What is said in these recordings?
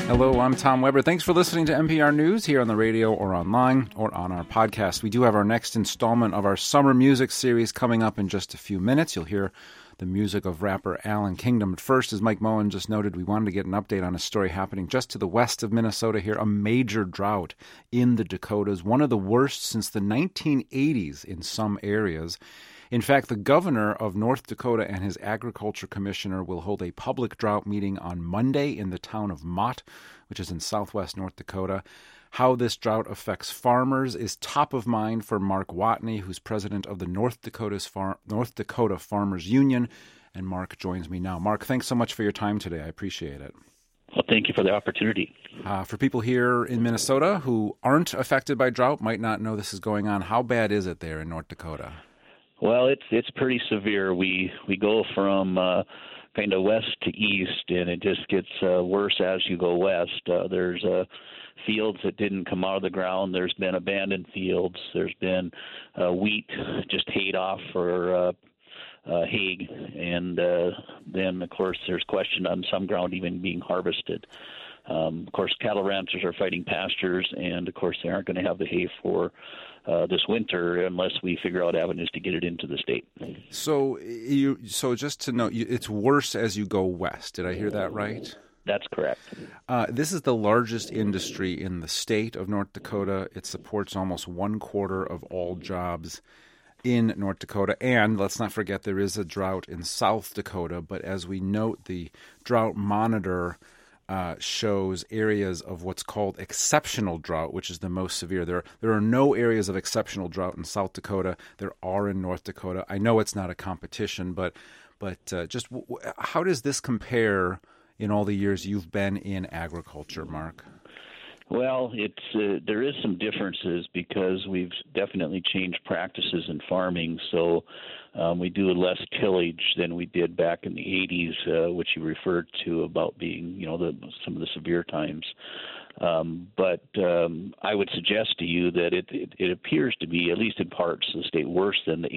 Hello, I'm Tom Weber. Thanks for listening to NPR News here on the radio or online or on our podcast. We do have our next installment of our summer music series coming up in just a few minutes. You'll hear the music of rapper Alan Kingdom. But first, as Mike Moen just noted, we wanted to get an update on a story happening just to the west of Minnesota here, a major drought in the Dakotas, one of the worst since the 1980s in some areas. In fact, the governor of North Dakota and his agriculture commissioner will hold a public drought meeting on Monday in the town of Mott, which is in southwest North Dakota. How this drought affects farmers is top of mind for Mark Watney, who's president of the North Dakota Farmers Union. And Mark joins me now. Mark, thanks so much for your time today. I appreciate it. Well, thank you for the opportunity. For people here in Minnesota who aren't affected by drought, might not know this is going on, how bad is it there in North Dakota? Well, it's pretty severe. We go from kind of west to east, and it just gets worse as you go west. There's fields that didn't come out of the ground. There's been abandoned fields. There's been wheat just hayed off for hay, and then, of course, there's question on some ground even being harvested. Of course, cattle ranchers are fighting pastures, and, of course, they aren't going to have the hay for this winter unless we figure out avenues to get it into the state. So just to note, it's worse as you go west. Did I hear that right? That's correct. This is the largest industry in the state of North Dakota. It supports almost 1/4 of all jobs in North Dakota. And let's not forget there is a drought in South Dakota. But as we note, the drought monitor shows areas of what's called exceptional drought, which is the most severe. There are no areas of exceptional drought in South Dakota. There are in North Dakota. I know it's not a competition, but just how does this compare in all the years you've been in agriculture, Mark? Well, there is some differences because we've definitely changed practices in farming. So we do less tillage than we did back in the 80s, which you referred to about being, some of the severe times. But I would suggest to you that it appears to be, at least in parts of the state, worse than the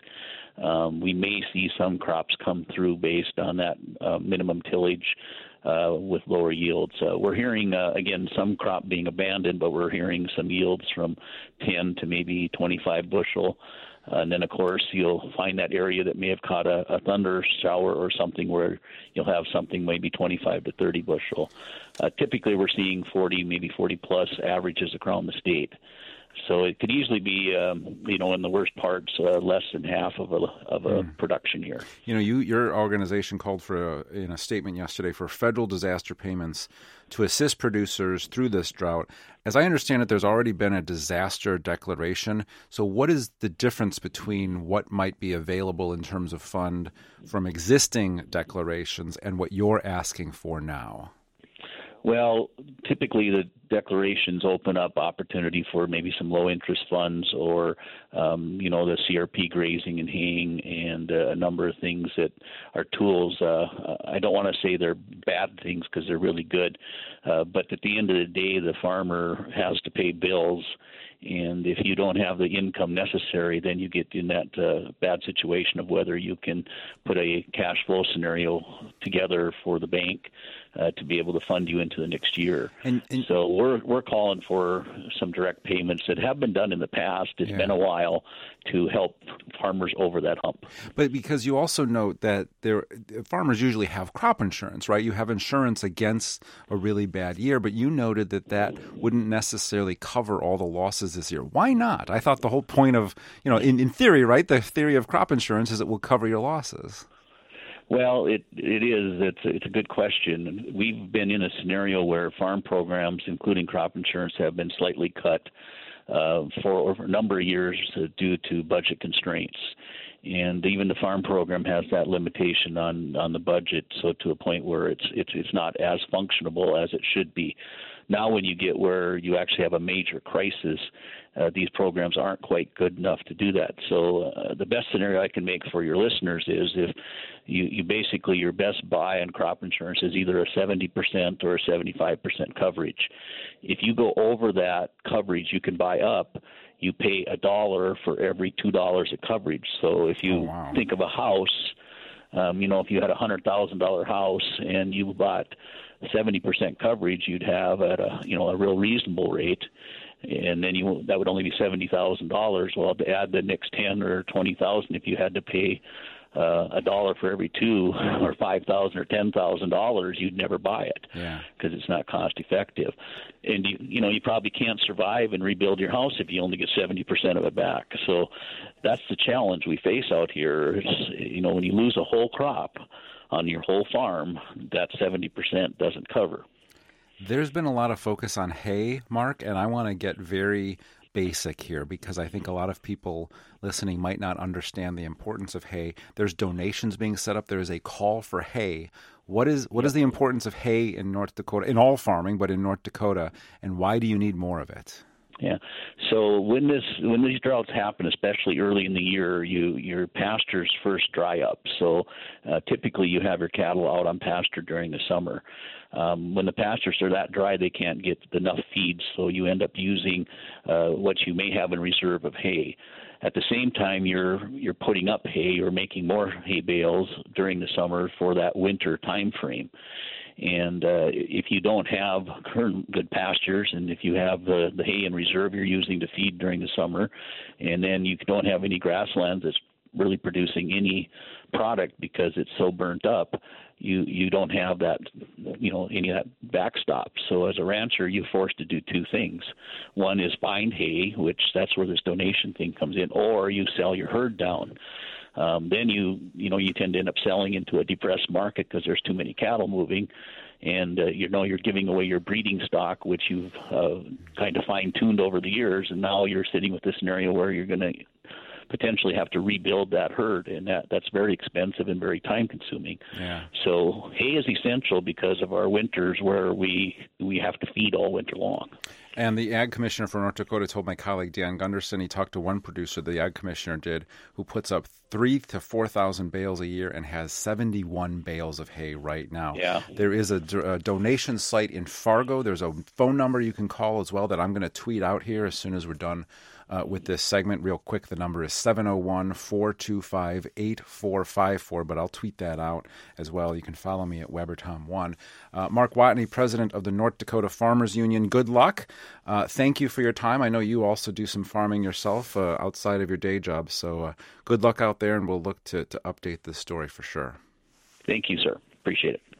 80s. We may see some crops come through based on that minimum tillage with lower yields. We're hearing, again, some crop being abandoned, but we're hearing some yields from 10 to maybe 25 bushel. And then, of course, you'll find that area that may have caught a thunder shower or something where you'll have something maybe 25 to 30 bushel. Typically, we're seeing 40, maybe 40-plus averages across the state. So it could easily be, in the worst parts, less than half of a production year. Your organization called for, in a statement yesterday, for federal disaster payments to assist producers through this drought. As I understand it, there's already been a disaster declaration. So what is the difference between what might be available in terms of fund from existing declarations and what you're asking for now? Well, typically the declarations open up opportunity for maybe some low-interest funds or, the CRP grazing and haying and a number of things that are tools. I don't want to say they're bad things because they're really good, but at the end of the day, the farmer has to pay bills. And if you don't have the income necessary, then you get in that bad situation of whether you can put a cash flow scenario together for the bank to be able to fund you into the next year. And so we're calling for some direct payments that have been done in the past. It's been a while to help farmers over that hump. But because you also note that farmers usually have crop insurance, right? You have insurance against a really bad year, but you noted that wouldn't necessarily cover all the losses this year. Why not? I thought the whole point of, in theory, right, the theory of crop insurance is it will cover your losses. Well, it is. It's a good question. We've been in a scenario where farm programs, including crop insurance, have been slightly cut for a number of years due to budget constraints. And even the farm program has that limitation on the budget, so to a point where it's not as functionable as it should be. Now when you get where you actually have a major crisis, these programs aren't quite good enough to do that. So the best scenario I can make for your listeners is if you basically your best buy on crop insurance is either a 70% or a 75% coverage. If you go over that coverage, you can buy up. You pay $1 for every $2 of coverage. So if you think of a house, If you had a $100,000 house and you bought 70% coverage, you'd have at a real reasonable rate, and then that would only be $70,000. Well, to add the next 10 or 20,000, if you had to pay $1 for every two, or $5,000 or $10,000, you'd never buy it because it's not cost effective. And you probably can't survive and rebuild your house if you only get 70% of it back. So that's the challenge we face out here. When you lose a whole crop on your whole farm, that 70% doesn't cover. There's been a lot of focus on hay, Mark, and I want to get very basic here because I think a lot of people listening might not understand the importance of hay. There's donations being set up. There is a call for hay. What is the importance of hay in North Dakota, in all farming, but in North Dakota, and why do you need more of it? Yeah. So when these droughts happen, especially early in the year, your pastures first dry up. So typically you have your cattle out on pasture during the summer. When the pastures are that dry, they can't get enough feed, so you end up using what you may have in reserve of hay. At the same time, you're putting up hay or making more hay bales during the summer for that winter time frame. And if you don't have current good pastures, and if you have the hay in reserve you're using to feed during the summer, and then you don't have any grasslands that's really producing any product because it's so burnt up, you don't have that, any of that backstop. So as a rancher, you're forced to do two things. One is find hay, which that's where this donation thing comes in, or you sell your herd down. Then you tend to end up selling into a depressed market because there's too many cattle moving, and you're giving away your breeding stock, which you've kind of fine-tuned over the years, and now you're sitting with this scenario where you're going to potentially have to rebuild that herd, and that's very expensive and very time-consuming. Yeah. So hay is essential because of our winters where we have to feed all winter long. And the Ag Commissioner for North Dakota told my colleague Dan Gunderson, he talked to one producer, the Ag Commissioner did, who puts up 3,000 to 4,000 bales a year and has 71 bales of hay right now. Yeah. There is a donation site in Fargo. There's a phone number you can call as well that I'm going to tweet out here as soon as we're done with this segment. Real quick, the number is 701-425-8454, but I'll tweet that out as well. You can follow me at WeberTom1. Mark Watney, president of the North Dakota Farmers Union, good luck. Thank you for your time. I know you also do some farming yourself outside of your day job, so good luck out there, and we'll look to update this story for sure. Thank you, sir. Appreciate it.